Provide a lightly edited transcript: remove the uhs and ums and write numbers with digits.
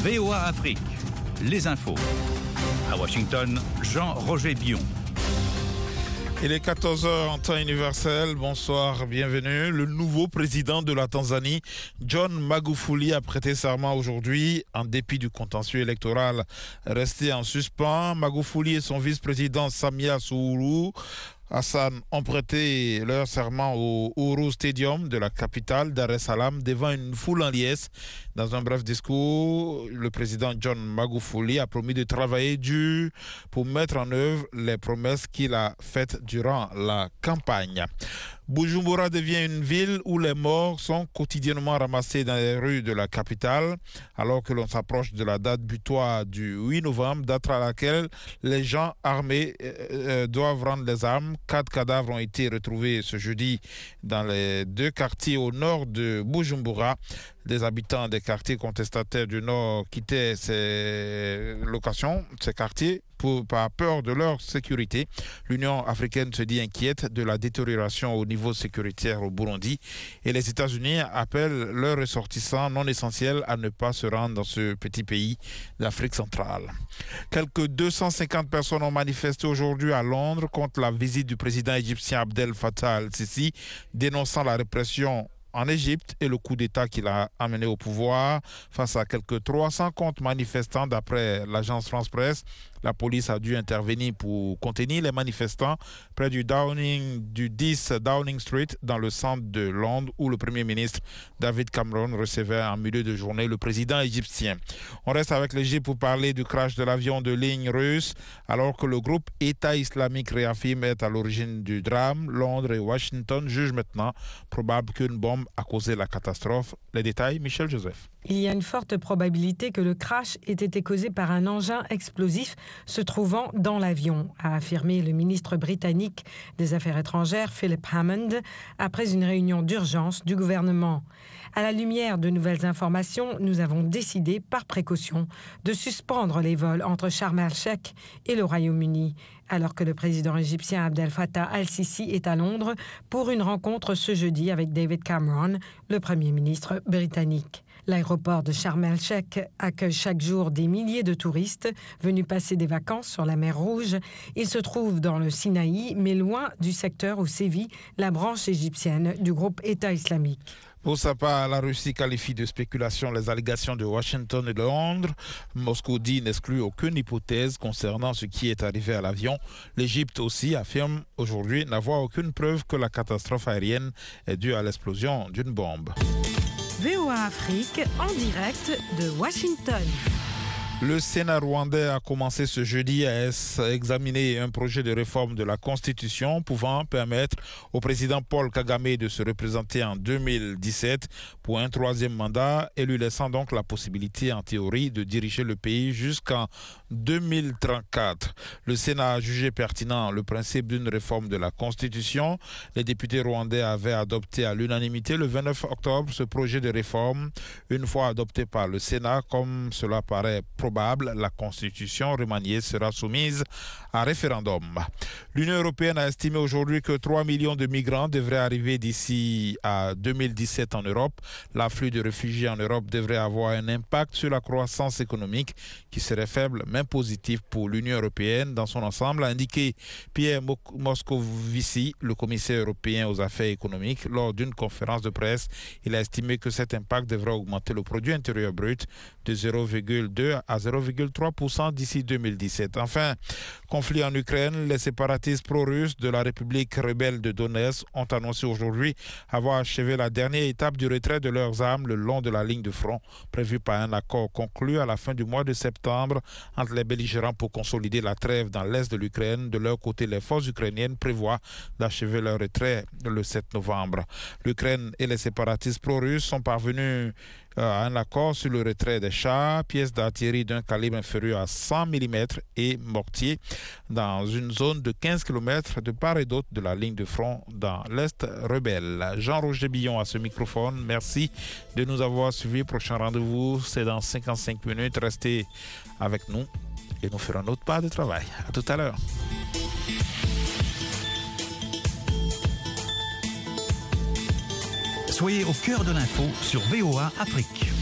VOA Afrique, les infos. À Washington, Jean-Roger Bion. Il est 14h en temps universel. Bonsoir, bienvenue. Le nouveau président de la Tanzanie, John Magufuli, a prêté serment aujourd'hui en dépit du contentieux électoral resté en suspens. Magufuli et son vice-président Samia Suluhu Hassan ont prêté leur serment au Uhuru Stadium de la capitale Dar es Salaam devant une foule en liesse. Dans un bref discours, le président John Magufuli a promis de travailler dur pour mettre en œuvre les promesses qu'il a faites durant la campagne. Bujumbura devient une ville où les morts sont quotidiennement ramassés dans les rues de la capitale, alors que l'on s'approche de la date butoir du 8 novembre, date à laquelle les gens armés doivent rendre les armes. 4 cadavres ont été retrouvés ce jeudi dans les 2 quartiers au nord de Bujumbura. Des habitants des quartiers contestataires du Nord quittaient ces locations, ces quartiers, par peur de leur sécurité. L'Union africaine se dit inquiète de la détérioration au niveau sécuritaire au Burundi et les États-Unis appellent leurs ressortissants non essentiels à ne pas se rendre dans ce petit pays d'Afrique centrale. Quelques 250 personnes ont manifesté aujourd'hui à Londres contre la visite du président égyptien Abdel Fattah al-Sisi, dénonçant la répression en Égypte et le coup d'État qu'il a amené au pouvoir. Face à quelques 300 manifestants d'après l'agence France Presse, la police a dû intervenir pour contenir les manifestants près du 10 Downing Street dans le centre de Londres où le Premier ministre David Cameron recevait en milieu de journée le président égyptien. On reste avec l'Égypte pour parler du crash de l'avion de ligne russe alors que le groupe État islamique réaffirme être à l'origine du drame. Londres et Washington jugent maintenant probable qu'une bombe a causé la catastrophe. Les détails, Michel Joseph. Il y a une forte probabilité que le crash ait été causé par un engin explosif se trouvant dans l'avion, a affirmé le ministre britannique des Affaires étrangères, Philip Hammond, après une réunion d'urgence du gouvernement. À la lumière de nouvelles informations, nous avons décidé, par précaution, de suspendre les vols entre Sharm el-Sheikh et le Royaume-Uni, alors que le président égyptien Abdel Fattah al-Sisi est à Londres pour une rencontre ce jeudi avec David Cameron, le Premier ministre britannique. L'aéroport de Sharm el-Sheikh accueille chaque jour des milliers de touristes venus passer des vacances sur la mer Rouge. Il se trouve dans le Sinaï, mais loin du secteur où sévit la branche égyptienne du groupe État islamique. Pour sa part, la Russie qualifie de spéculation les allégations de Washington et de Londres. Moscou dit n'exclut aucune hypothèse concernant ce qui est arrivé à l'avion. L'Égypte aussi affirme aujourd'hui n'avoir aucune preuve que la catastrophe aérienne est due à l'explosion d'une bombe. VOA Afrique en direct de Washington. Le Sénat rwandais a commencé ce jeudi à examiner un projet de réforme de la Constitution pouvant permettre au président Paul Kagame de se représenter en 2017 pour un 3e mandat et lui laissant donc la possibilité en théorie de diriger le pays jusqu'en 2034. Le Sénat a jugé pertinent le principe d'une réforme de la Constitution. Les députés rwandais avaient adopté à l'unanimité le 29 octobre ce projet de réforme. Une fois adopté par le Sénat, comme cela paraît probable, la Constitution remaniée sera soumise à référendum. L'Union européenne a estimé aujourd'hui que 3 millions de migrants devraient arriver d'ici à 2017 en Europe. L'afflux de réfugiés en Europe devrait avoir un impact sur la croissance économique qui serait faible mais positif pour l'Union européenne dans son ensemble, a indiqué Pierre Moscovici, le commissaire européen aux affaires économiques, lors d'une conférence de presse. Il a estimé que cet impact devrait augmenter le produit intérieur brut de 0,2 à 0,3% d'ici 2017. Enfin, conflit en Ukraine, les séparatistes pro-russes de la République rebelle de Donetsk ont annoncé aujourd'hui avoir achevé la dernière étape du retrait de leurs armes le long de la ligne de front, prévue par un accord conclu à la fin du mois de septembre entre les belligérants pour consolider la trêve dans l'est de l'Ukraine. De leur côté, les forces ukrainiennes prévoient d'achever leur retrait le 7 novembre. L'Ukraine et les séparatistes pro-russes sont parvenus à un accord sur le retrait des chars, pièces d'artillerie d'un calibre inférieur à 100 mm et mortiers dans une zone de 15 km de part et d'autre de la ligne de front dans l'Est rebelle. Jean-Roger Billon à ce microphone. Merci de nous avoir suivis. Prochain rendez-vous, c'est dans 55 minutes. Restez avec nous et nous ferons notre part de travail. À tout à l'heure. Soyez au cœur de l'info sur VOA Afrique.